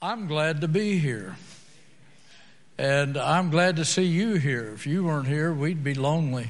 I'm glad to be here. And I'm glad to see you here. If you weren't here, we'd be lonely.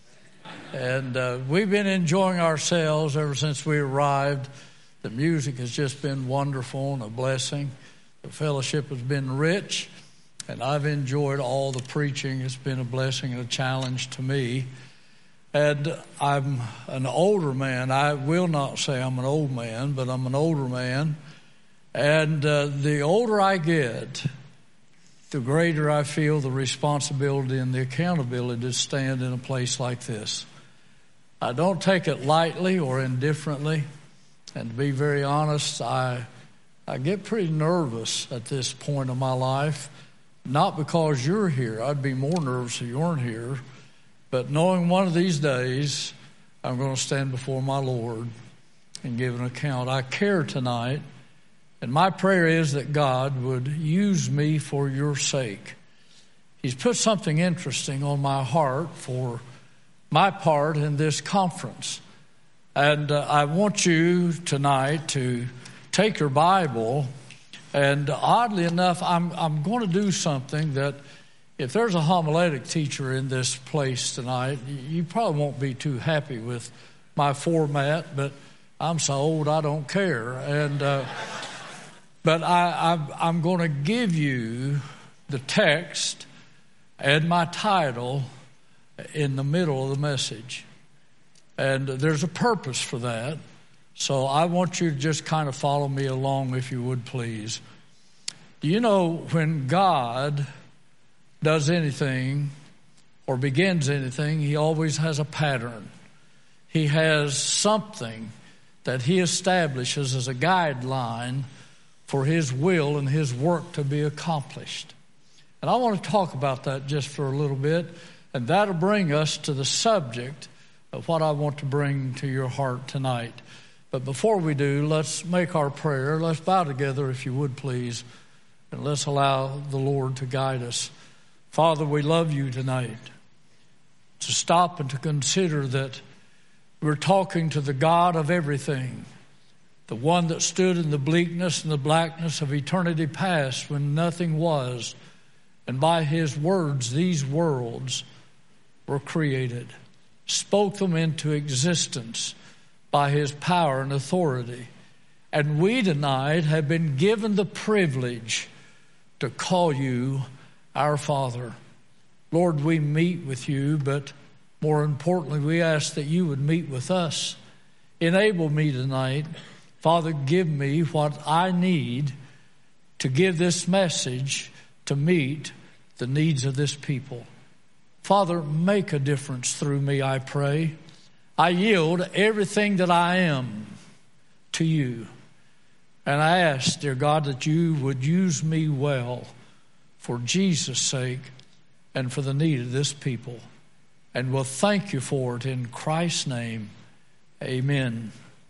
And we've been enjoying ourselves ever since we arrived. The music has just been wonderful and a blessing. The fellowship has been rich, and I've enjoyed all the preaching. It's been a blessing and a challenge to me. And I'm an older man. I will not say I'm an old man, but I'm an older man. And the older I get, the greater I feel the responsibility and the accountability to stand in a place like this. I don't take it lightly or indifferently. And to be very honest, I get pretty nervous at this point of my life. Not because you're here. I'd be more nervous if you weren't here. But knowing one of these days, I'm going to stand before my Lord and give an account. I care tonight. And my prayer is that God would use me for your sake. He's put something interesting on my heart for my part in this conference. And I want you tonight to take your Bible. And oddly enough, I'm going to do something that if there's a homiletic teacher in this place tonight, you probably won't be too happy with my format, but I'm so old I don't care. And but I'm going to give you the text and my title in the middle of the message. And there's a purpose for that. So I want you to just kind of follow me along, if you would, please. Do you know when God does anything or begins anything, he always has a pattern. He has something that he establishes as a guideline for his will and his work to be accomplished. And I want to talk about that just for a little bit, and that'll bring us to the subject of what I want to bring to your heart tonight. But before we do, let's make our prayer. Let's bow together, if you would, please, and let's allow the Lord to guide us. Father, we love you tonight. To stop and to consider that we're talking to the God of everything, the one that stood in the bleakness and the blackness of eternity past when nothing was, and by his words these worlds were created, spoke them into existence by his power and authority. And we tonight have been given the privilege to call you our Father. Lord, we meet with you, but more importantly, we ask that you would meet with us. Enable me tonight. Father, give me what I need to give this message to meet the needs of this people. Father, make a difference through me, I pray. I yield everything that I am to you. And I ask, dear God, that you would use me well for Jesus' sake and for the need of this people. And we'll thank you for it in Christ's name. Amen.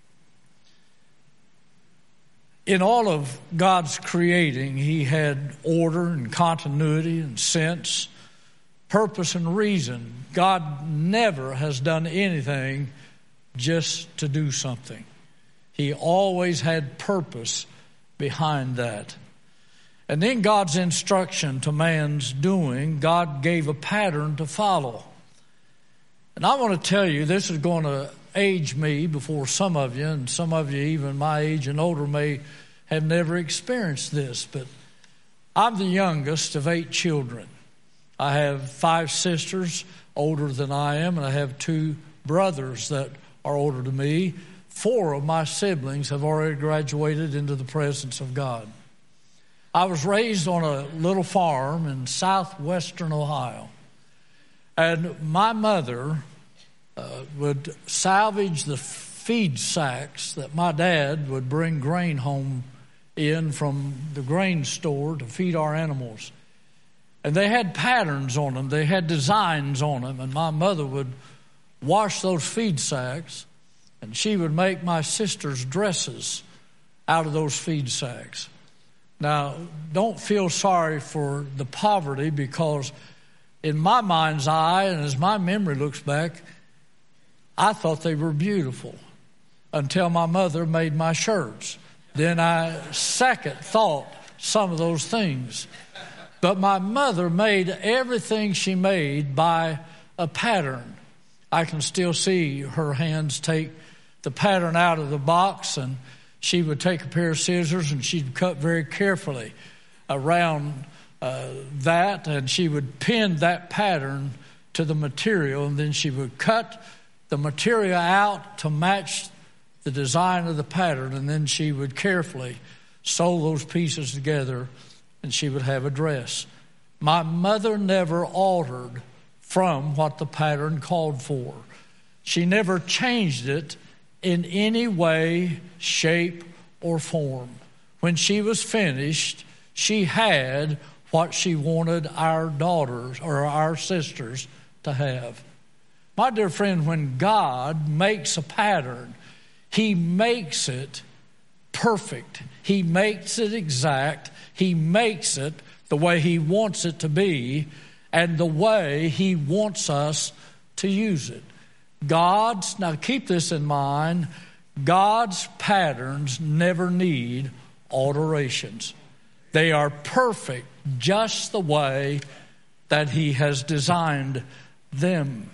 In all of God's creating, he had order and continuity and sense, purpose and reason. God never has done anything just to do something. He always had purpose behind that. And in God's instruction to man's doing, God gave a pattern to follow. And I want to tell you, this is going to age me before some of you, and some of you even my age and older may have never experienced this, but I'm the youngest of 8 children. I have 5 sisters older than I am, and I have 2 brothers that are older than me. 4 of my siblings have already graduated into the presence of God. I was raised on a little farm in southwestern Ohio. And my mother would salvage the feed sacks that my dad would bring grain home in from the grain store to feed our animals. And they had patterns on them. They had designs on them. And my mother would wash those feed sacks, and she would make my sister's dresses out of those feed sacks. Now, don't feel sorry for the poverty, because in my mind's eye, and as my memory looks back, I thought they were beautiful until my mother made my shirts. Then I second thought some of those things. But my mother made everything she made by a pattern. I can still see her hands take the pattern out of the box, and she would take a pair of scissors and she'd cut very carefully around that, and she would pin that pattern to the material, and then she would cut the material out to match the design of the pattern, and then she would carefully sew those pieces together, and she would have a dress. My mother never altered from what the pattern called for. She never changed it in any way, shape, or form. When she was finished, she had what she wanted our daughters or our sisters to have. My dear friend, when God makes a pattern, He makes it perfect. He makes it exact. He makes it the way He wants it to be and the way He wants us to use it. Now keep this in mind, God's patterns never need alterations. They are perfect just the way that He has designed them.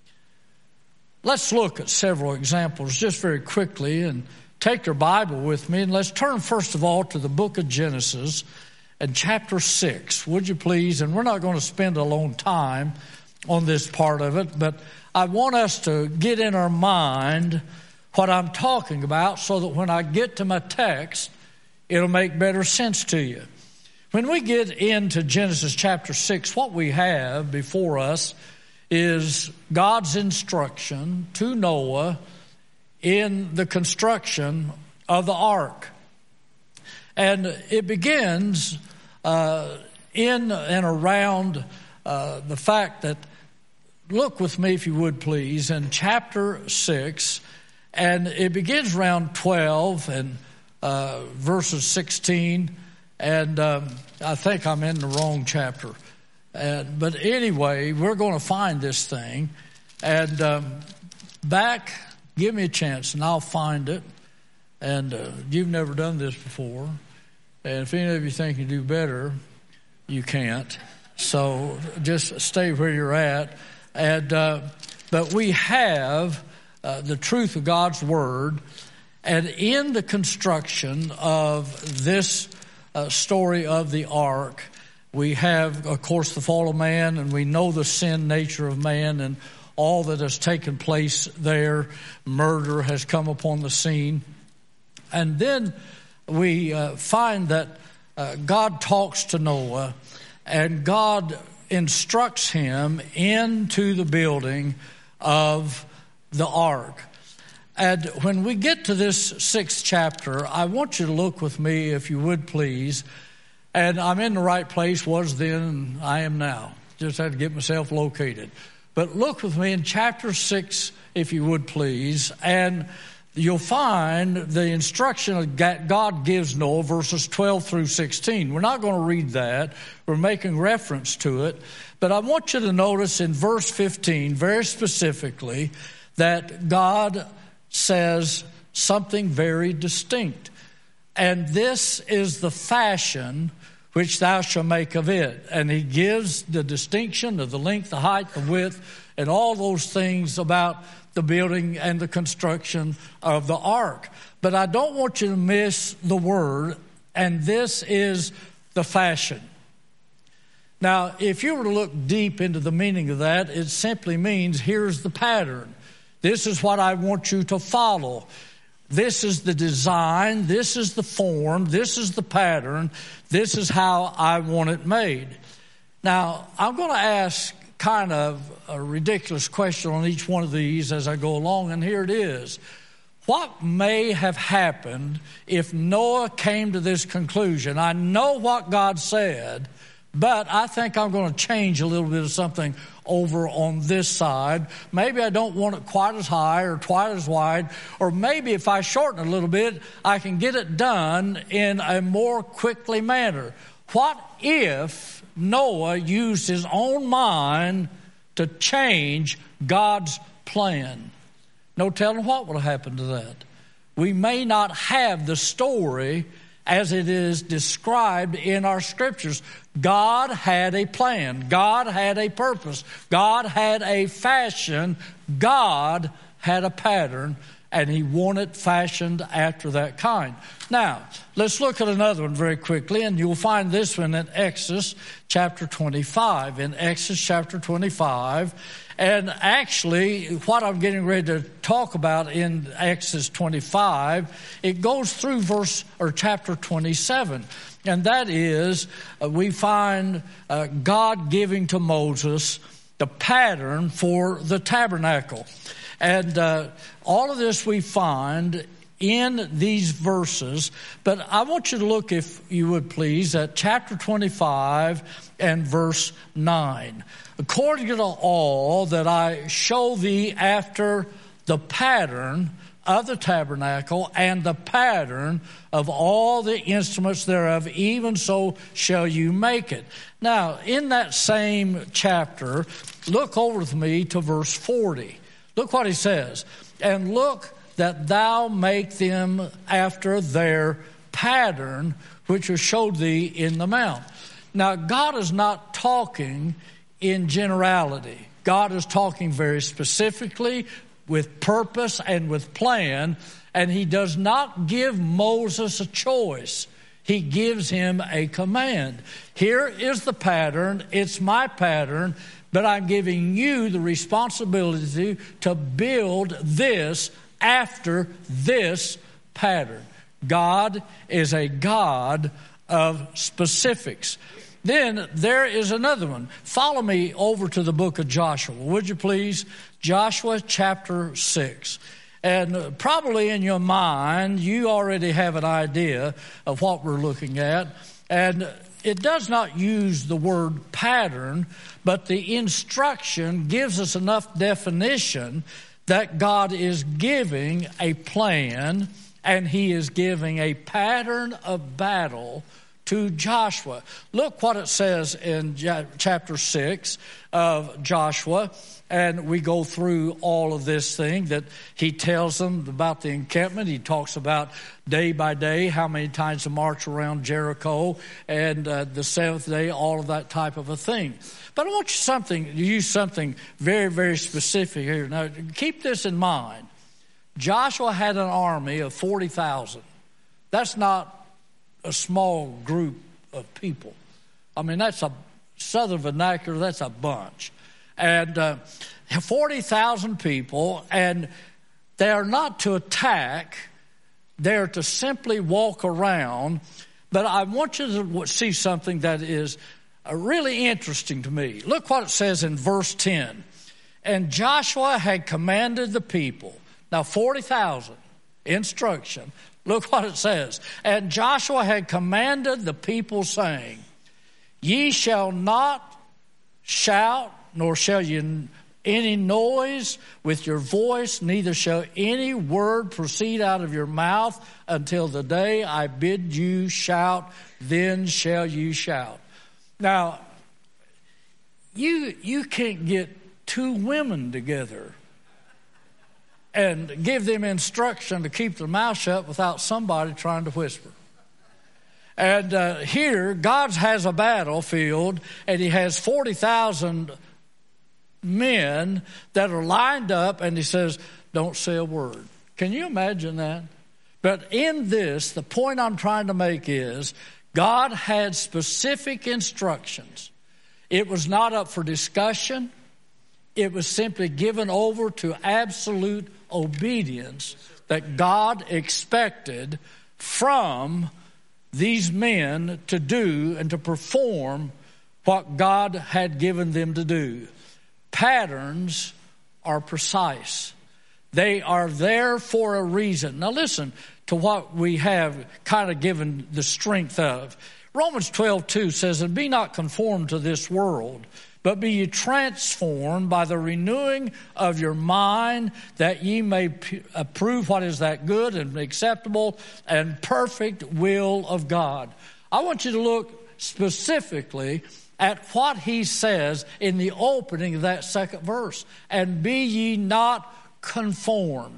Let's look at several examples just very quickly, and take your Bible with me, and let's turn first of all to the book of Genesis and chapter 6, would you please? And we're not going to spend a long time on this part of it, but I want us to get in our mind what I'm talking about so that when I get to my text, it'll make better sense to you. When we get into Genesis chapter 6, what we have before us is God's instruction to Noah in the construction of the ark. And it begins in and around the fact that, look with me if you would please, in chapter 6, and it begins around 12 and verses 16, and I think I'm in the wrong chapter. But anyway, we're going to find this thing. And give me a chance and I'll find it. And you've never done this before. And if any of you think you do better, you can't. So just stay where you're at. And but we have the truth of God's Word. And in the construction of this story of the ark, we have, of course, the fall of man, and we know the sin nature of man and all that has taken place there. Murder has come upon the scene. And then we find that God talks to Noah, and God instructs him into the building of the ark. And when we get to this 6th chapter, I want you to look with me, if you would please. And I'm in the right place, was then, and I am now. Just had to get myself located. But look with me in chapter 6, if you would please, and you'll find the instruction that God gives Noah, verses 12 through 16. We're not going to read that. We're making reference to it. But I want you to notice in verse 15, very specifically, that God says something very distinct. And this is the fashion which thou shalt make of it. And He gives the distinction of the length, the height, the width, and all those things about the building and the construction of the ark. But I don't want you to miss the word, and this is the fashion. Now, if you were to look deep into the meaning of that, it simply means here's the pattern. This is what I want you to follow. This is the design, this is the form, this is the pattern, this is how I want it made. Now, I'm going to ask kind of a ridiculous question on each one of these as I go along, and here it is. What may have happened if Noah came to this conclusion? I know what God said, but I think I'm going to change a little bit of something over on this side. Maybe I don't want it quite as high or quite as wide, or maybe if I shorten it a little bit, I can get it done in a more quickly manner. What if Noah used his own mind to change God's plan? No telling what would have happened to that. We may not have the story as it is described in our scriptures. God had a plan. God had a purpose. God had a fashion. God had a pattern, and he wanted fashioned after that kind. Now, let's look at another one very quickly, and you'll find this one in Exodus chapter 25. In Exodus chapter 25, and actually what I'm getting ready to talk about in Exodus 25, it goes through chapter 27. And that is, we find God giving to Moses the pattern for the tabernacle. And all of this we find in these verses. But I want you to look, if you would please, at chapter 25 and verse 9. According to all that I show thee after the pattern of the tabernacle and the pattern of all the instruments thereof, even so shall you make it. Now, in that same chapter, look over with me to verse 40. Look what he says. And look that thou make them after their pattern, which was showed thee in the mount. Now, God is not talking in generality. God is talking very specifically with purpose and with plan, and he does not give Moses a choice. He gives him a command. Here is the pattern. It's my pattern, but I'm giving you the responsibility to build this after this pattern. God is a God of specifics. Then there is another one. Follow me over to the book of Joshua, would you please? Joshua chapter 6. And probably in your mind, you already have an idea of what we're looking at. And it does not use the word pattern, but the instruction gives us enough definition that God is giving a plan, and he is giving a pattern of battle to Joshua. Look what it says in chapter 6 of Joshua. And we go through all of this thing that he tells them about the encampment. He talks about day by day, how many times to march around Jericho, and the seventh day, all of that type of a thing. But I want you to use something very, very specific here. Now, keep this in mind. Joshua had an army of 40,000. That's not a small group of people. I mean, that's a southern vernacular, that's a bunch. And 40,000 people, and they are not to attack, they're to simply walk around. But I want you to see something that is really interesting to me. Look what it says in verse 10. And Joshua had commanded the people. Now 40,000, instruction. Look what it says. And Joshua had commanded the people, saying, Ye shall not shout, nor shall you any noise with your voice, neither shall any word proceed out of your mouth until the day I bid you shout, then shall you shout. Now, you can't get two women together and give them instruction to keep their mouth shut without somebody trying to whisper. And here, God has a battlefield, and he has 40,000 men that are lined up, and he says, don't say a word. Can you imagine that? But in this, the point I'm trying to make is, God had specific instructions. It was not up for discussion. It was simply given over to absolute obedience that God expected from these men to do and to perform what God had given them to do. Patterns are precise. They are there for a reason. Now listen to what we have kind of given the strength of. Romans 12:2 says, And be not conformed to this world, but be ye transformed by the renewing of your mind, that ye may approve what is that good and acceptable and perfect will of God. I want you to look specifically at what he says in the opening of that second verse. And be ye not conformed.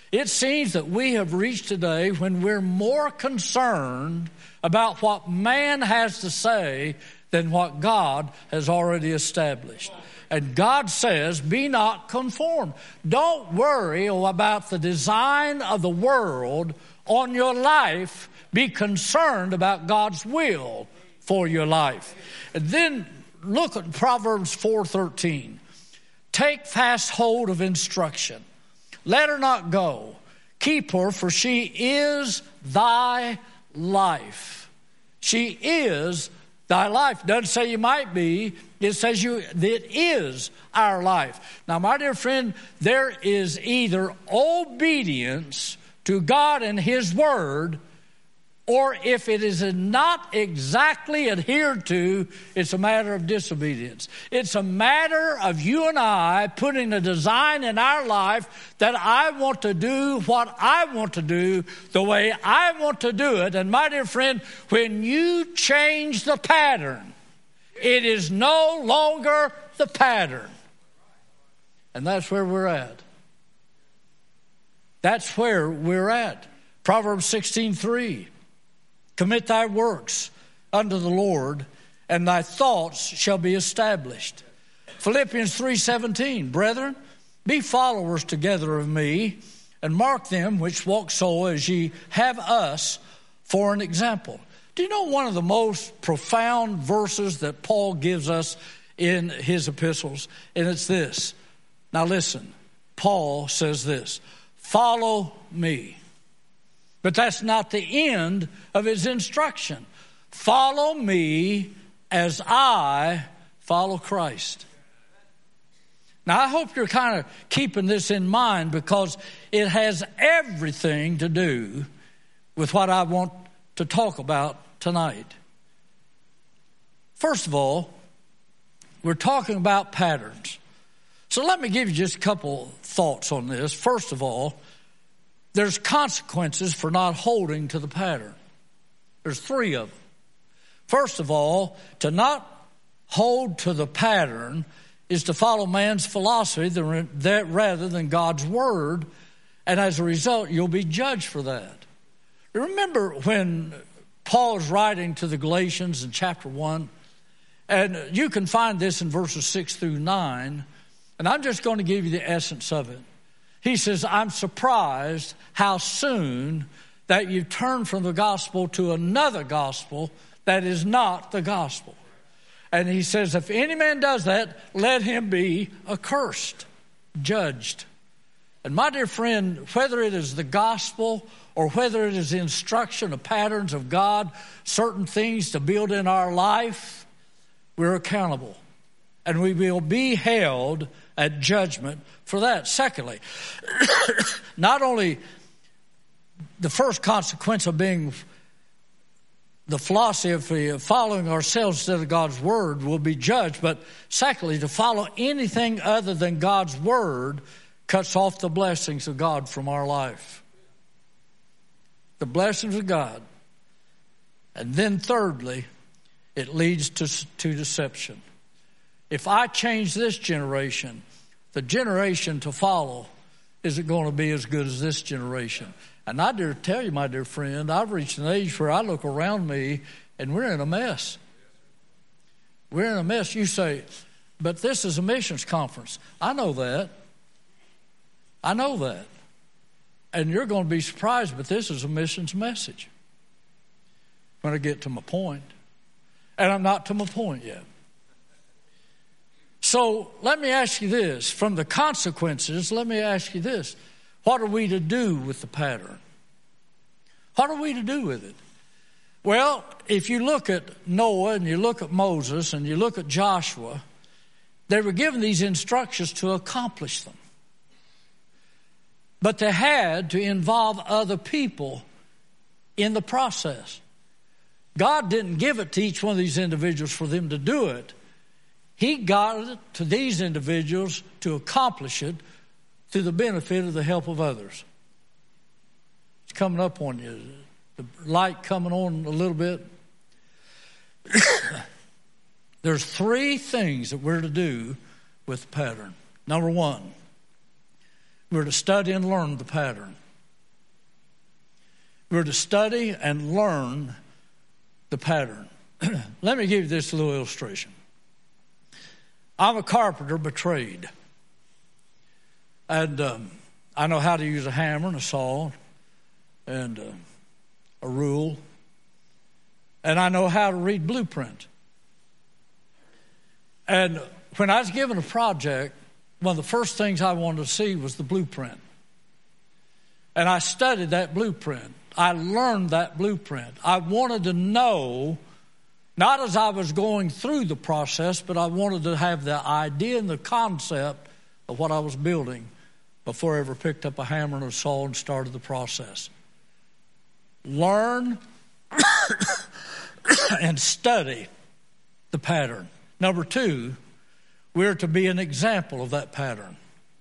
It seems that we have reached a day when we're more concerned about what man has to say than what God has already established. And God says, be not conformed. Don't worry about the design of the world on your life. Be concerned about God's will for your life. And then look at Proverbs 4:13. Take fast hold of instruction. Let her not go. Keep her, for she is thy life. She is thy life. Doesn't say you might be. It says it is our life. Now, my dear friend, there is either obedience to God and His Word, or if it is not exactly adhered to, it's a matter of disobedience. It's a matter of you and I putting a design in our life that I want to do what I want to do the way I want to do it. And my dear friend, when you change the pattern, it is no longer the pattern. And that's where we're at. That's where we're at. Proverbs 16:3. Commit thy works unto the Lord, and thy thoughts shall be established. Philippians 3:17. Brethren, be followers together of me, and mark them which walk so as ye have us for an example. Do you know one of the most profound verses that Paul gives us in his epistles? And it's this. Now listen, Paul says this, follow me. But that's not the end of his instruction. Follow me as I follow Christ. Now, I hope you're kind of keeping this in mind, because it has everything to do with what I want to talk about tonight. First of all, we're talking about patterns. So let me give you just a couple thoughts on this. First of all, there's consequences for not holding to the pattern. There's three of them. First of all, to not hold to the pattern is to follow man's philosophy rather than God's word, and as a result, you'll be judged for that. Remember when Paul is writing to the Galatians in chapter 1, and you can find this in verses 6 through 9, and I'm just going to give you the essence of it. He says, I'm surprised how soon that you turn from the gospel to another gospel that is not the gospel. And he says, if any man does that, let him be accursed, judged. And my dear friend, whether it is the gospel or whether it is instruction of patterns of God, certain things to build in our life, we're accountable. And we will be held at judgment for that. Secondly, not only the first consequence of being the philosophy of following ourselves instead of God's word will be judged, but secondly, to follow anything other than God's word cuts off the blessings of God from our life. The blessings of God. And then thirdly, it leads to deception. If I change this generation, the generation to follow isn't going to be as good as this generation. And I dare tell you, my dear friend, I've reached an age where I look around me and we're in a mess. We're in a mess. You say, but this is a missions conference. I know that. I know that. And you're going to be surprised, but this is a missions message when I get to my point. And I'm not to my point yet. So let me ask you this. From the consequences, let me ask you this. What are we to do with the pattern? What are we to do with it? Well, if you look at Noah and you look at Moses and you look at Joshua, they were given these instructions to accomplish them. But they had to involve other people in the process. God didn't give it to each one of these individuals for them to do it. He got it to these individuals to accomplish it to the benefit of the help of others. It's coming up on you. The light coming on a little bit. There's three things that we're to do with the pattern. Number one, We're to study and learn the pattern. We're to study and learn the pattern. Let me give you this little illustration. I'm a carpenter by trade. And I know how to use a hammer and a saw and a rule. And I know how to read blueprint. And when I was given a project, one of the first things I wanted to see was the blueprint. And I studied that blueprint. I learned that blueprint. I wanted to know, not as I was going through the process, but I wanted to have the idea and the concept of what I was building before I ever picked up a hammer and a saw and started the process. Learn and study the pattern. Number 2, we're to be an example of that pattern.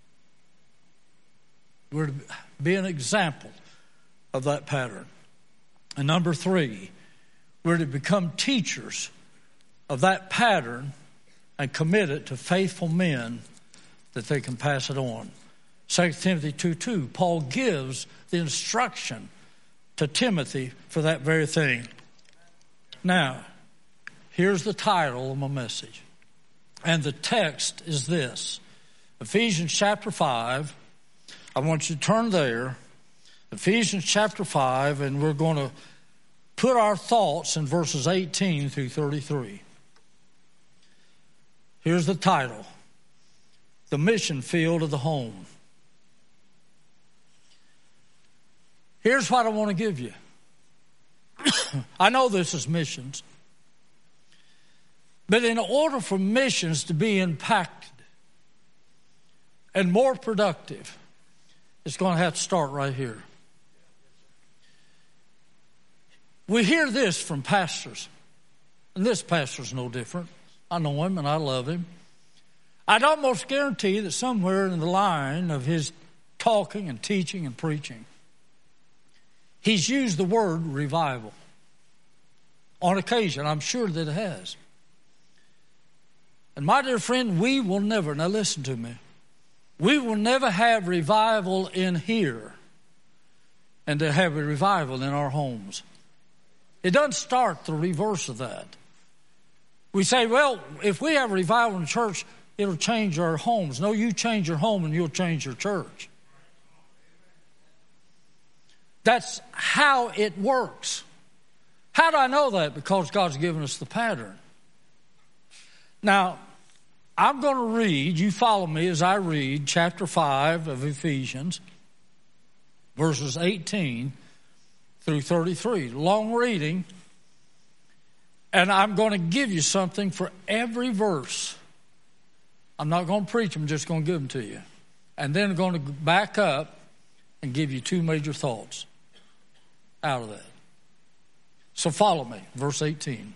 We're to be an example of that pattern. And number 3, we're to become teachers of that pattern and commit it to faithful men that they can pass it on. 2 Timothy 2:2, Paul gives the instruction to Timothy for that very thing. Now, here's the title of my message. And the text is this. Ephesians chapter 5. I want you to turn there. Ephesians chapter 5, and we're going to put our thoughts in verses 18 through 33. Here's the title. The mission field of the home. Here's what I want to give you. I know this is missions. But in order for missions to be impacted and more productive, it's going to have to start right here. We hear this from pastors, and this pastor's no different. I know him and I love him. I'd almost guarantee that somewhere in the line of his talking and teaching and preaching, he's used the word revival. On occasion, I'm sure that it has. And my dear friend, we will never, now listen to me, we will never have revival in here and to have a revival in our homes. It doesn't start the reverse of that. We say, well, if we have revival in church, it'll change our homes. No, you change your home and you'll change your church. That's how it works. How do I know that? Because God's given us the pattern. Now, I'm going to read, you follow me as I read chapter 5 of Ephesians, verses 18 through 33. Long reading. And I'm going to give you something for every verse. I'm not going to preach them, I'm just going to give them to you. And then I'm going to back up and give you 2 major thoughts out of that. So follow me, verse 18.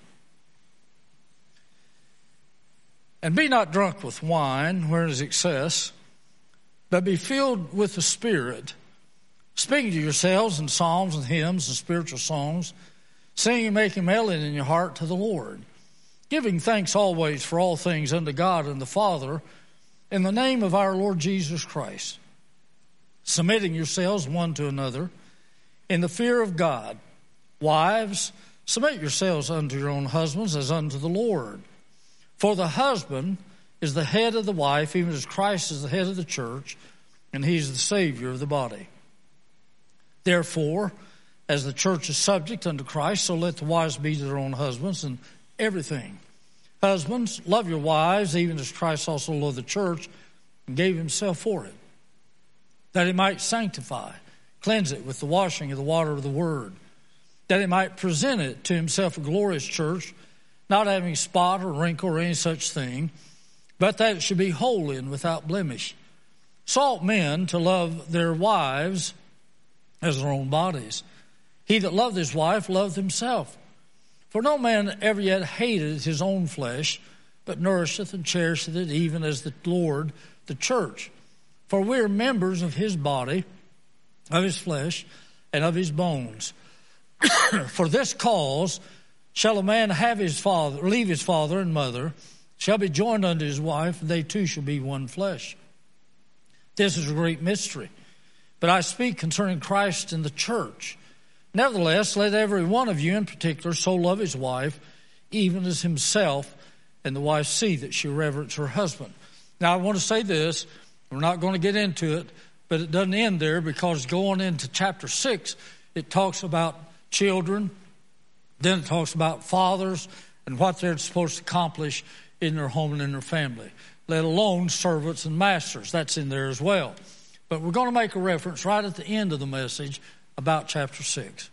And be not drunk with wine, wherein is excess, but be filled with the Spirit, speaking to yourselves in psalms and hymns and spiritual songs, singing and making melody in your heart to the Lord, giving thanks always for all things unto God and the Father, in the name of our Lord Jesus Christ, submitting yourselves one to another in the fear of God. Wives, submit yourselves unto your own husbands as unto the Lord. For the husband is the head of the wife, even as Christ is the head of the church, and he's the Savior of the body. Therefore, as the church is subject unto Christ, so let the wives be to their own husbands in everything. Husbands, love your wives, even as Christ also loved the church and gave himself for it, that he might sanctify, cleanse it with the washing of the water of the word, that he might present it to himself a glorious church, not having spot or wrinkle or any such thing, but that it should be holy and without blemish. Exhort men to love their wives as their own bodies. He that loveth his wife loveth himself. For no man ever yet hated his own flesh, but nourisheth and cherisheth it, even as the Lord the church. For we are members of his body, of his flesh, and of his bones. For this cause shall a man leave his father and mother, shall be joined unto his wife, and they two shall be one flesh. This is a great mystery. But I speak concerning Christ and the church. Nevertheless, let every one of you in particular so love his wife, even as himself, and the wife see that she reverence her husband. Now, I want to say this. We're not going to get into it, but it doesn't end there, because going into chapter 6, it talks about children, then it talks about fathers and what they're supposed to accomplish in their home and in their family, let alone servants and masters. That's in there as well. But we're going to make a reference right at the end of the message about chapter 6.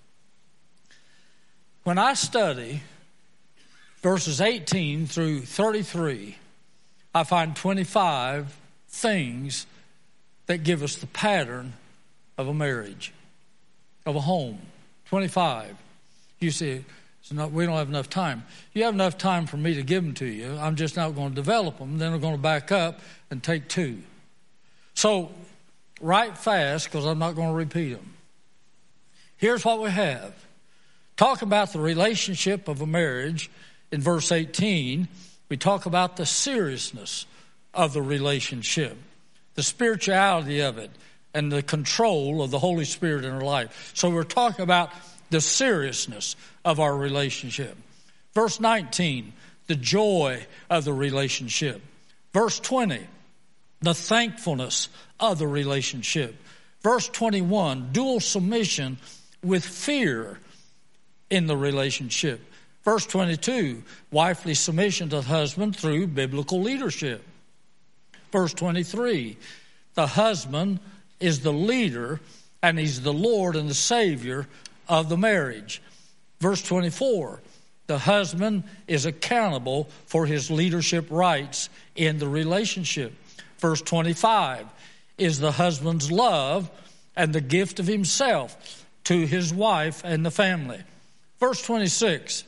When I study verses 18 through 33, I find 25 things that give us the pattern of a marriage, of a home. 25. You see, we don't have enough time. You have enough time for me to give them to you. I'm just not going to develop them. Then I'm going to back up and take 2. So write fast, because I'm not going to repeat them. Here's what we have. Talk about the relationship of a marriage. In verse 18, we talk about the seriousness of the relationship, the spirituality of it, and the control of the Holy Spirit in our life. So we're talking about the seriousness of our relationship. Verse 19, the joy of the relationship. Verse 20, the thankfulness of the relationship. Verse 21, dual submission with fear in the relationship. Verse 22, wifely submission to the husband through biblical leadership. Verse 23, the husband is the leader, and he's the Lord and the Savior of the marriage. Verse 24, the husband is accountable for his leadership rights in the relationship. Verse 25 is the husband's love and the gift of himself to his wife and the family. Verse 26,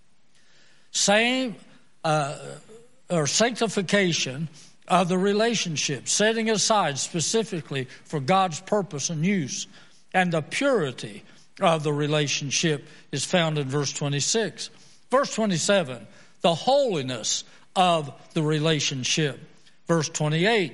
sanctification of the relationship, setting aside specifically for God's purpose and use, and the purity of the relationship is found in verse 26. Verse 27, the holiness of the relationship. Verse 28,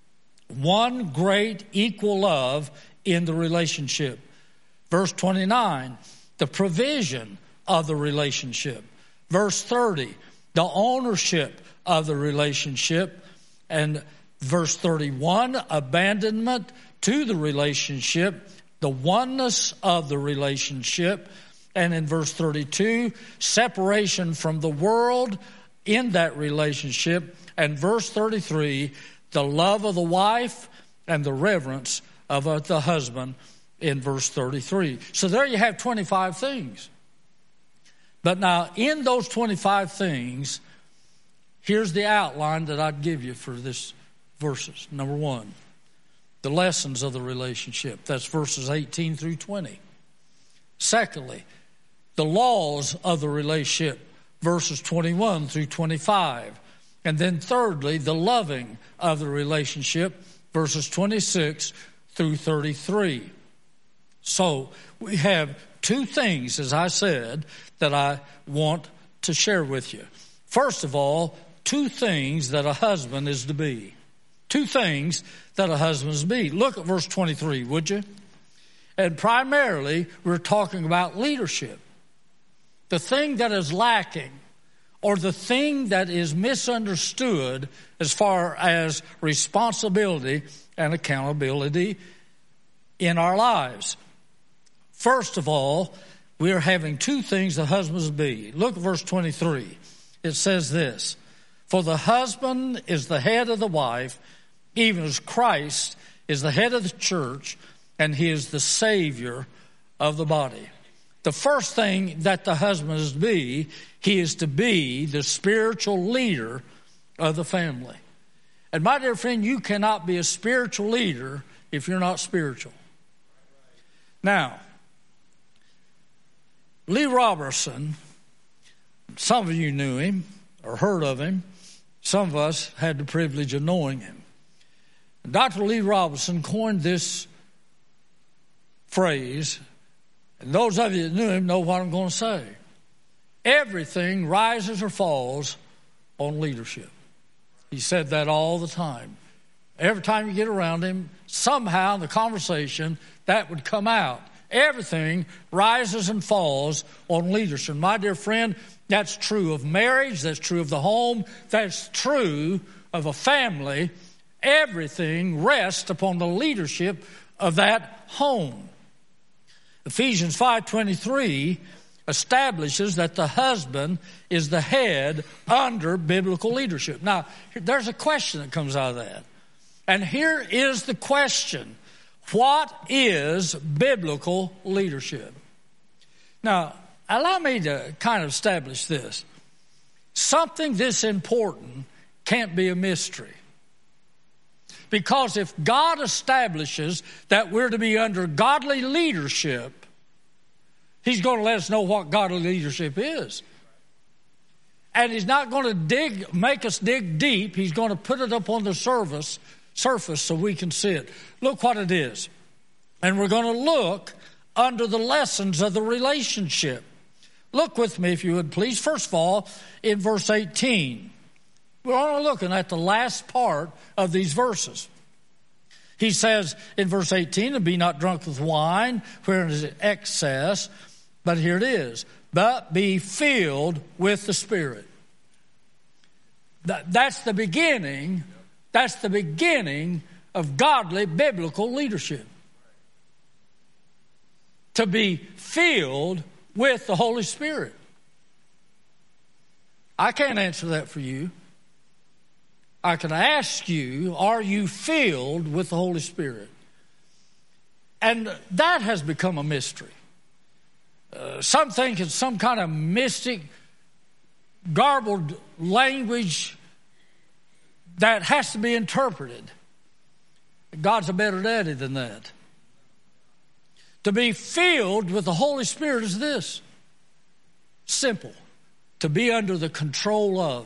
one great equal love in the relationship. Verse 29, the provision of the relationship. Verse 30, the ownership of the relationship. And verse 31, abandonment to the relationship, the oneness of the relationship. And in verse 32, separation from the world in that relationship. And verse 33, the love of the wife and the reverence of the husband in verse 33. So there you have 25 things. But now in those 25 things, here's the outline that I'd give you for this verses. Number 1, the lessons of the relationship. That's verses 18 through 20. Secondly, the laws of the relationship, verses 21 through 25. And then thirdly, the loving of the relationship, verses 26 through 33. So we have 2 things, as I said, that I want to share with you. First of all, 2 things that a husband is to be. 2 things that a husband is to be. Look at verse 23, would you? And primarily, we're talking about leadership. The thing that is lacking, or the thing that is misunderstood as far as responsibility and accountability in our lives. First of all, we are having 2 things the husbands be. Look at verse 23. It says this, for the husband is the head of the wife, even as Christ is the head of the church, and he is the Savior of the body. The first thing that the husband is to be, he is to be the spiritual leader of the family. And my dear friend, you cannot be a spiritual leader if you're not spiritual. Now, Lee Roberson, some of you knew him or heard of him. Some of us had the privilege of knowing him. Dr. Lee Roberson coined this phrase, and those of you that knew him know what I'm going to say. Everything rises or falls on leadership. He said that all the time. Every time you get around him, somehow in the conversation, that would come out. Everything rises and falls on leadership. My dear friend, that's true of marriage. That's true of the home. That's true of a family. Everything rests upon the leadership of that home. Ephesians 5:23 establishes that the husband is the head under biblical leadership. Now, there's a question that comes out of that. And here is the question. What is biblical leadership? Now, allow me to kind of establish this. Something this important can't be a mystery. Because if God establishes that we're to be under godly leadership, He's going to let us know what godly leadership is. And He's not going to make us dig deep. He's going to put it up on the surface so we can see it. Look what it is. And we're going to look under the lessons of the relationship. Look with me, if you would, please. First of all, in verse 18. We're only looking at the last part of these verses. He says in verse 18, and be not drunk with wine, wherein is excess, but here it is, but be filled with the Spirit. That's the beginning. That's the beginning of godly biblical leadership. To be filled with the Holy Spirit. I can't answer that for you. I can ask you, are you filled with the Holy Spirit? And that has become a mystery. Some think it's some kind of mystic, garbled language that has to be interpreted. God's a better daddy than that. To be filled with the Holy Spirit is this. Simple. To be under the control of.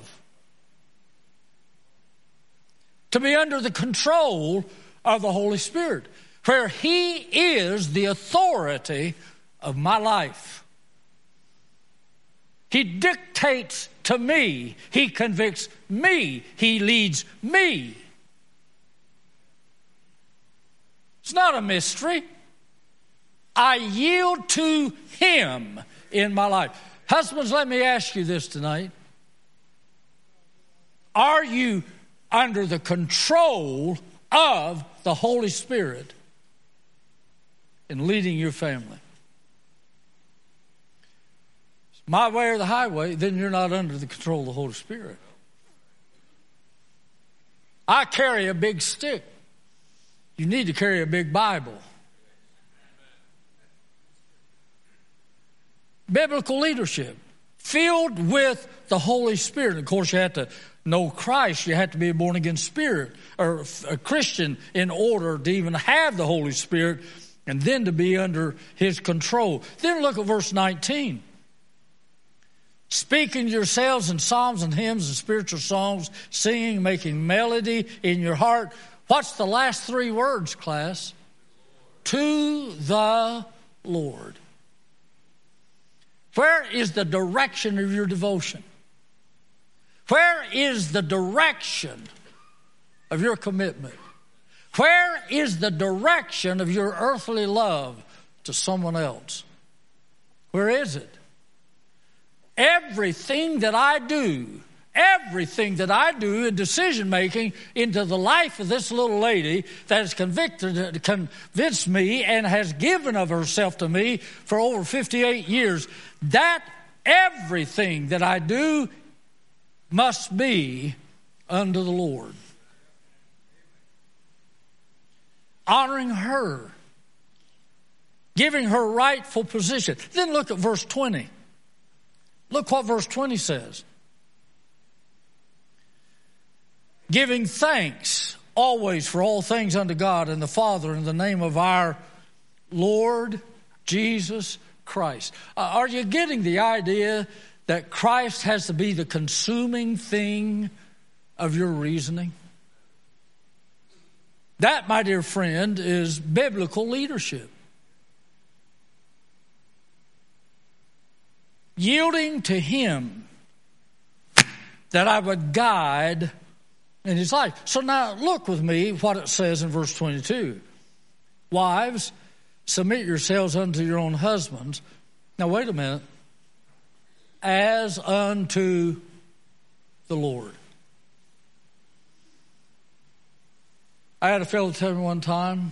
To be under the control of the Holy Spirit. Where He is the authority of my life. He dictates to me. He convicts me. He leads me. It's not a mystery. I yield to Him in my life. Husbands, let me ask you this tonight. Are you under the control of the Holy Spirit in leading your family? It's my way or the highway, then you're not under the control of the Holy Spirit. I carry a big stick. You need to carry a big Bible. Biblical leadership, filled with the Holy Spirit. Of course, you have to know Christ. You have to be a born-again spirit or a Christian in order to even have the Holy Spirit and then to be under His control. Then look at verse 19. Speaking to yourselves in psalms and hymns and spiritual songs, singing, making melody in your heart. What's the last three words, class? To the Lord. Where is the direction of your devotion? Where is the direction of your commitment? Where is the direction of your earthly love to someone else? Where is it? Everything that I do in decision making into the life of this little lady that has convinced me and has given of herself to me for over 58 years, that everything that I do must be unto the Lord. Honoring her. Giving her rightful position. Then look at verse 20. Look what verse 20 says. Giving thanks always for all things unto God and the Father in the name of our Lord Jesus Christ. Are you getting the idea that Christ has to be the consuming thing of your reasoning? That, my dear friend, is biblical leadership. Yielding to Him that I would guide in his life. So now look with me what it says in verse 22. Wives, submit yourselves unto your own husbands. Now wait a minute. As unto the Lord. I had a fellow tell me one time,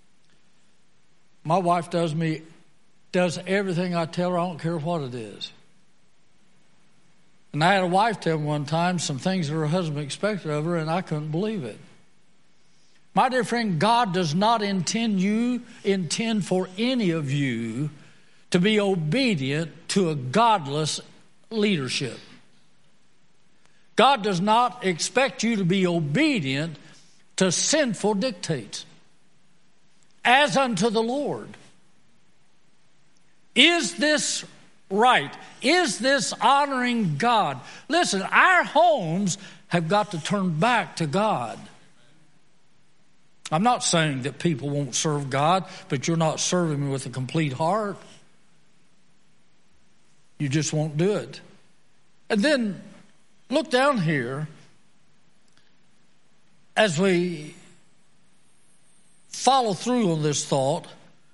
my wife does everything I tell her, I don't care what it is. And I had a wife tell me one time some things that her husband expected of her, and I couldn't believe it. My dear friend, God does not intend for any of you to be obedient to a godless leadership. God does not expect you to be obedient to sinful dictates. As unto the Lord. Is this right? Is this honoring God? Listen, our homes have got to turn back to God. I'm not saying that people won't serve God, but you're not serving Him with a complete heart. You just won't do it. And then look down here as we follow through on this thought.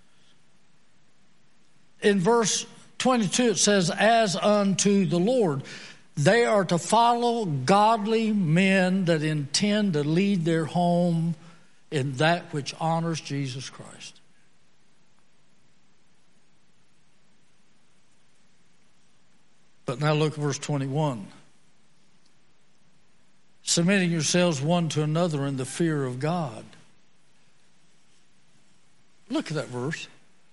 In verse 22 it says, as unto the Lord. They are to follow godly men that intend to lead their home in that which honors Jesus Christ. But now look at verse 21. Submitting yourselves one to another in the fear of God. Look at that verse.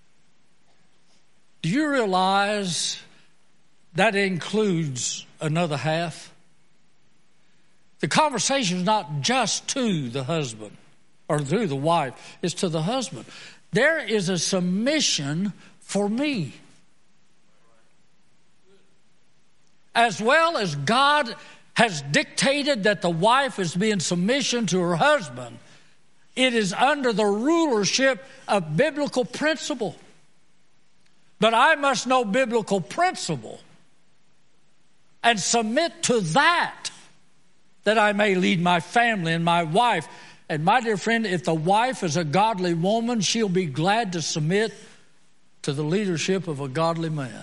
Do you realize that includes another half? The conversation is not just to the husband or to the wife, it's to the husband. There is a submission for me. As well as God has dictated that the wife is to be in submission to her husband, it is under the rulership of biblical principle. But I must know biblical principle and submit to that I may lead my family and my wife. And my dear friend, if the wife is a godly woman, she'll be glad to submit to the leadership of a godly man.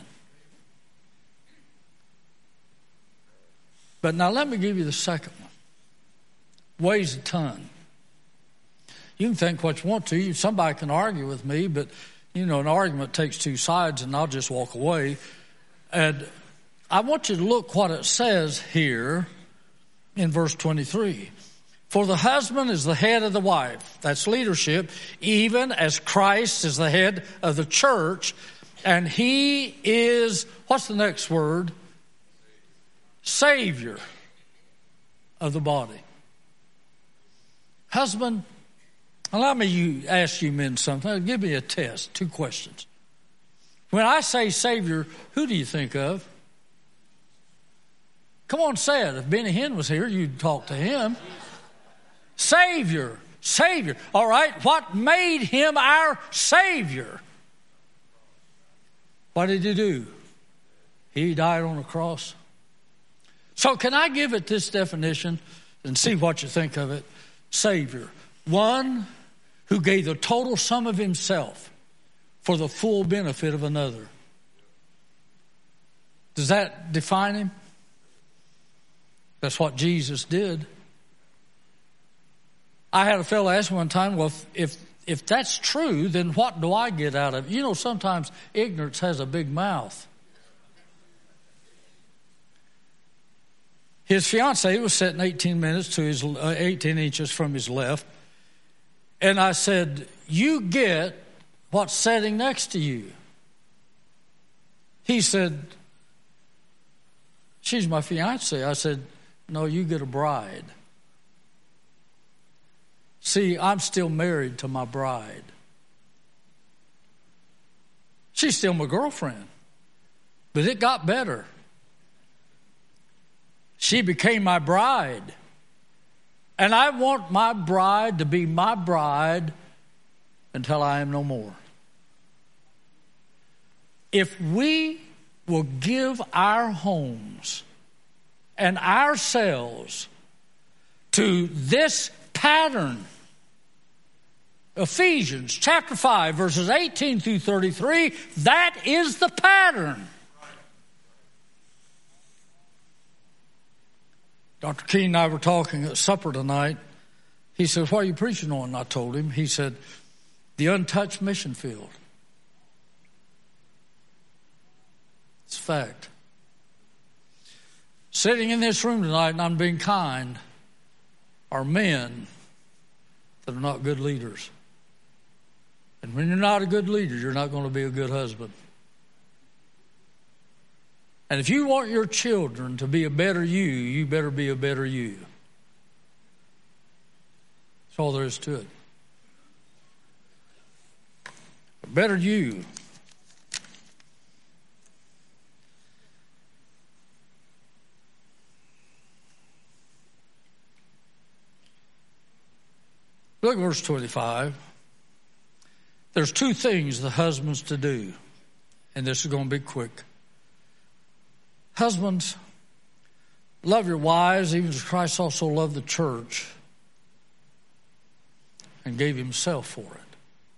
But now let me give you the second one. Weighs a ton. You can think what you want to. Somebody can argue with me, but an argument takes two sides, and I'll just walk away. And I want you to look what it says here in verse 23. For the husband is the head of the wife. That's leadership, even as Christ is the head of the church. And he is, what's the next word? Savior of the body. Husband, allow me to ask you men something. Give me a test. 2 questions. When I say Savior, who do you think of? Come on, say it. If Benny Hinn was here, you'd talk to him. Savior. Savior. All right. What made him our Savior? What did he do? He died on a cross. So can I give it this definition and see what you think of it? Savior. One who gave the total sum of himself for the full benefit of another. Does that define him? That's what Jesus did. I had a fellow ask me one time, well, if that's true, then what do I get out of it? Sometimes ignorance has a big mouth. His fiancée was sitting 18 inches from his left. And I said, you get what's sitting next to you. He said, she's my fiancée. I said, no, you get a bride. See, I'm still married to my bride. She's still my girlfriend. But it got better. She became my bride. And I want my bride to be my bride until I am no more. If we will give our homes and ourselves to this pattern. Ephesians chapter 5, verses 18 through 33, that is the pattern. Dr. King and I were talking at supper tonight. He said, what are you preaching on? And I told him. He said, the untouched mission field. It's a fact. Sitting in this room tonight, and I'm being kind, are men that are not good leaders. And when you're not a good leader, you're not going to be a good husband. And if you want your children to be a better you, you better be a better you. That's all there is to it. A better you. Look at verse 25. There's two things the husband's to do, and this is going to be quick. Husbands, love your wives, even as Christ also loved the church and gave himself for it.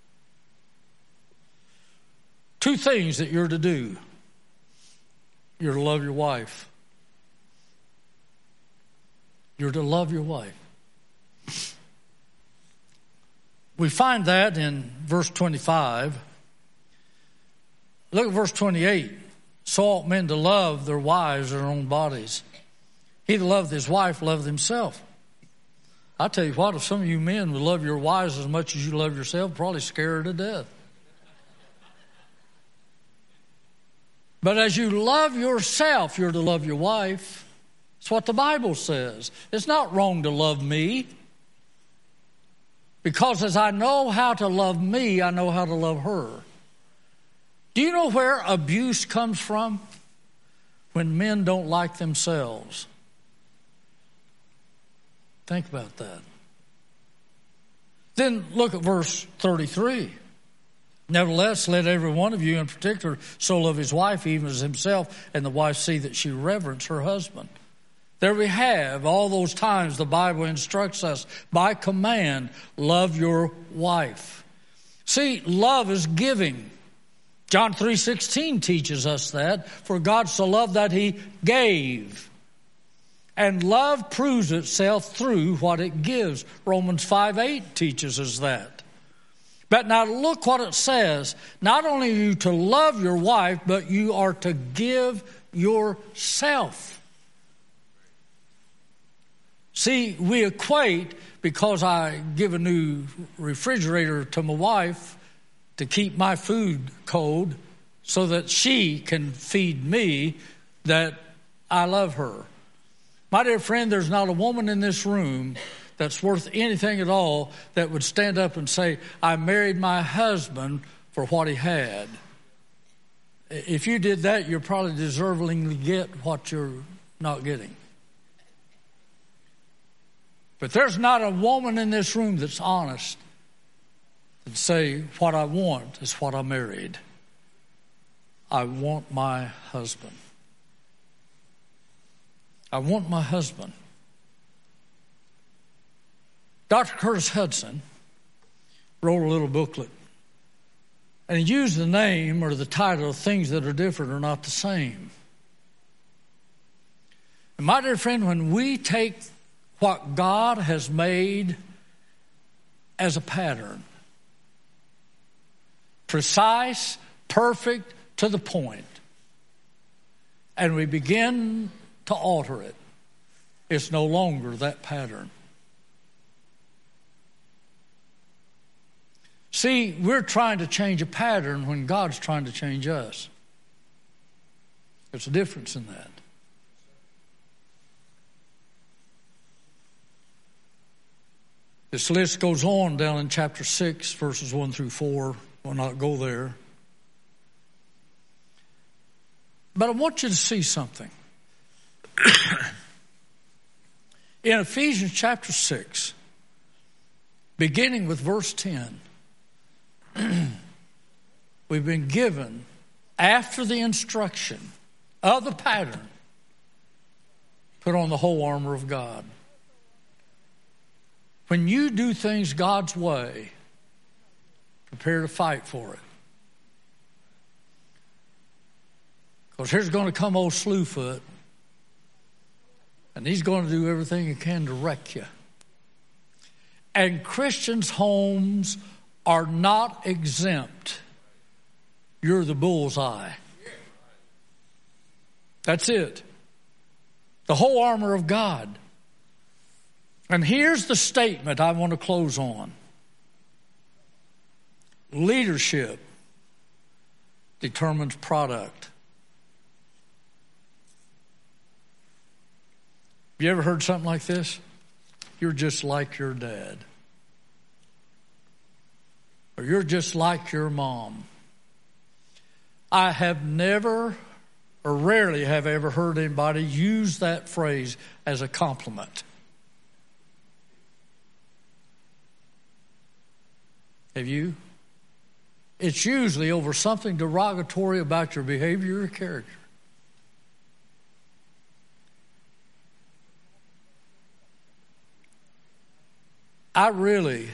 Two things that you're to do. You're to love your wife. You're to love your wife. We find that in verse 25. Look at verse 28. So ought men to love their wives, their own bodies. He that loveth his wife loveth himself. I tell you what, if some of you men would love your wives as much as you love yourself, probably scare her to death. But as you love yourself, you're to love your wife. That's what the Bible says. It's not wrong to love me. Because as I know how to love me, I know how to love her. Do you know where abuse comes from? When men don't like themselves. Think about that. Then look at verse 33. Nevertheless, let every one of you in particular so love his wife even as himself, and the wife see that she reverence her husband. There we have all those times the Bible instructs us by command, love your wife. See, love is giving. John 3:16 teaches us that. For God so loved that he gave. And love proves itself through what it gives. Romans 5:8 teaches us that. But now look what it says. Not only are you to love your wife, but you are to give yourself. See, we equate, because I give a new refrigerator to my wife to keep my food cold so that she can feed me, that I love her. My dear friend, there's not a woman in this room that's worth anything at all that would stand up and say, I married my husband for what he had. If you did that, you're probably deserving to get what you're not getting. But there's not a woman in this room that's honest and say, what I want is what I married. I want my husband. I want my husband. Dr. Curtis Hudson wrote a little booklet, and he used the name or the title of things that are different are not the same. And my dear friend, when we take what God has made as a pattern, precise, perfect, to the point, and we begin to alter it, it's no longer that pattern. See, we're trying to change a pattern when God's trying to change us. There's a difference in that. This list goes on down in chapter 6, verses 1 through 4. We'll not go there. But I want you to see something. In Ephesians chapter 6, beginning with verse 10, we've been given, after the instruction of the pattern, put on the whole armor of God. When you do things God's way, prepare to fight for it. Because here's going to come old Slewfoot, and he's going to do everything he can to wreck you. And Christians' homes are not exempt. You're the bullseye. That's it. The whole armor of God. And here's the statement I want to close on. Leadership determines product. Have you ever heard something like this? You're just like your dad. Or you're just like your mom. I have never or rarely have ever heard anybody use that phrase as a compliment. Have you? It's usually over something derogatory about your behavior or character. I really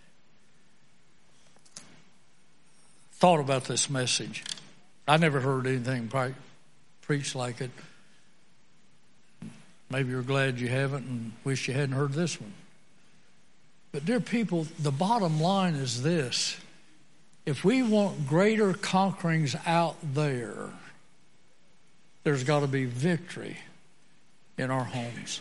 thought about this message. I never heard anything preached like it. Maybe you're glad you haven't and wish you hadn't heard this one. But dear people, the bottom line is this. If we want greater conquerings out there, there's got to be victory in our homes.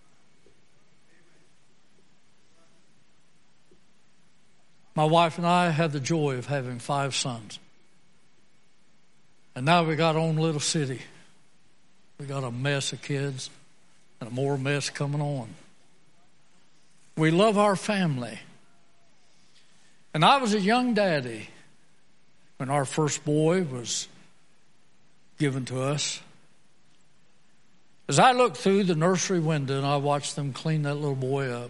My wife and I had the joy of having 5 sons. And now we got our own little city. We got a mess of kids and more mess coming on. We love our family. And I was a young daddy when our first boy was given to us. As I looked through the nursery window and I watched them clean that little boy up,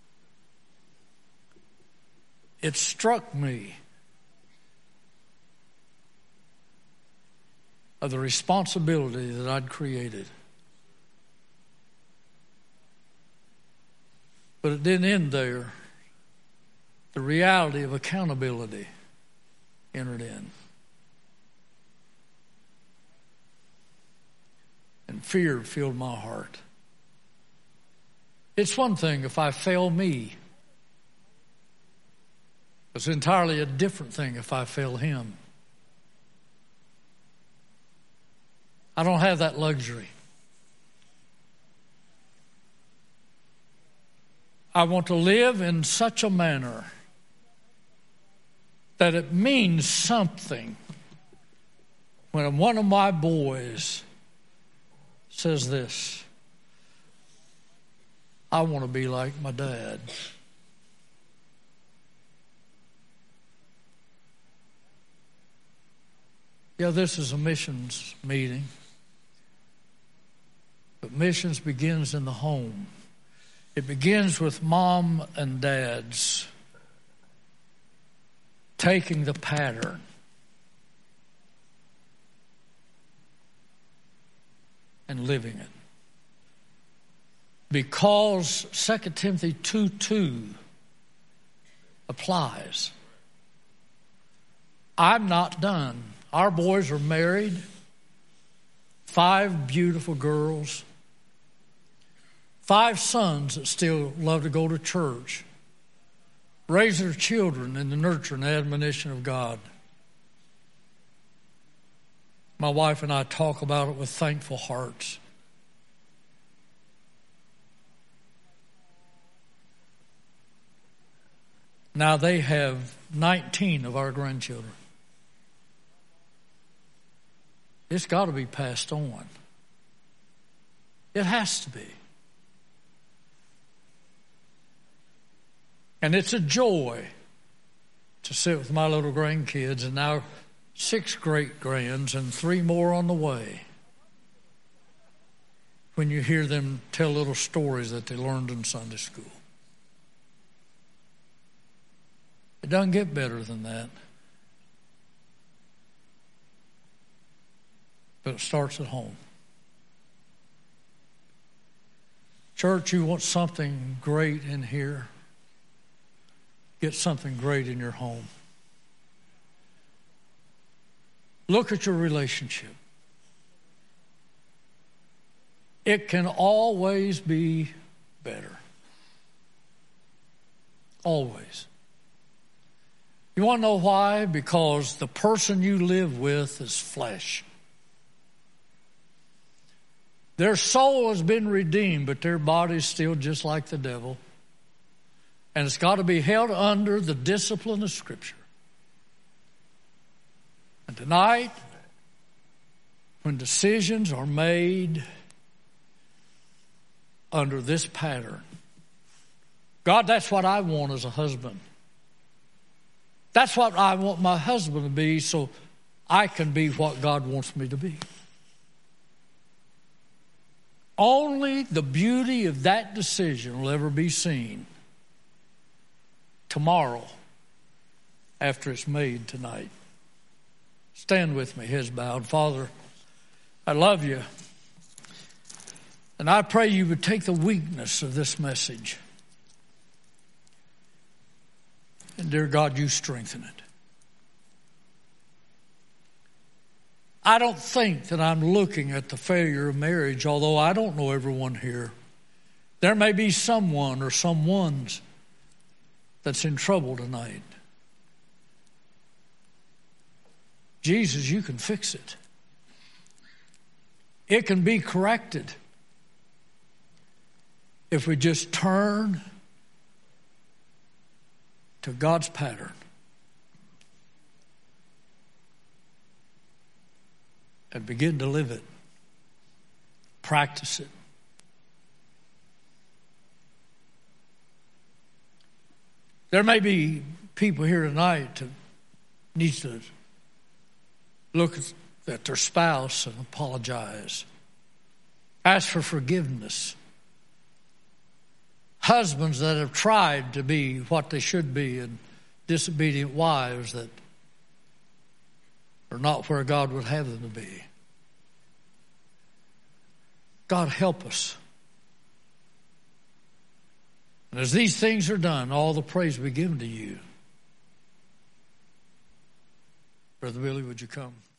it struck me of the responsibility that I'd created. But it didn't end there. The reality of accountability entered in. And fear filled my heart. It's one thing if I fail me. It's entirely a different thing if I fail him. I don't have that luxury. I want to live in such a manner that it means something when one of my boys says this: I want to be like my dad. Yeah, this is a missions meeting. But missions begins in the home. It begins with mom and dads taking the pattern and living it. Because 2 Timothy 2:2 applies. I'm not done. Our boys are married, 5 beautiful girls, 5 sons that still love to go to church, raise their children in the nurture and admonition of God. My wife and I talk about it with thankful hearts. Now they have 19 of our grandchildren. It's got to be passed on. It has to be. And it's a joy to sit with my little grandkids, and now 6 great-grands and 3 more on the way. When you hear them tell little stories that they learned in Sunday school. It doesn't get better than that. But it starts at home. Church, you want something great in here? get something great in your home. Look at your relationship. It can always be better. Always. You want to know why? Because the person you live with is flesh. Their soul has been redeemed, but their body's still just like the devil. And it's got to be held under the discipline of Scripture. And tonight, when decisions are made under this pattern, God, that's what I want as a husband. That's what I want my husband to be, so I can be what God wants me to be. Only the beauty of that decision will ever be seen tomorrow after it's made tonight. Stand with me, heads bowed. Father, I love you. And I pray you would take the weakness of this message. And dear God, you strengthen it. I don't think that I'm looking at the failure of marriage, although I don't know everyone here. There may be someone or someones that's in trouble tonight. Jesus, you can fix it. It can be corrected if we just turn to God's pattern and begin to live it, practice it. There may be people here tonight that need to look at their spouse and apologize. Ask for forgiveness. Husbands that have tried to be what they should be and disobedient wives that are not where God would have them to be. God, help us. And as these things are done, all the praise be given to you. Brother Billy, would you come?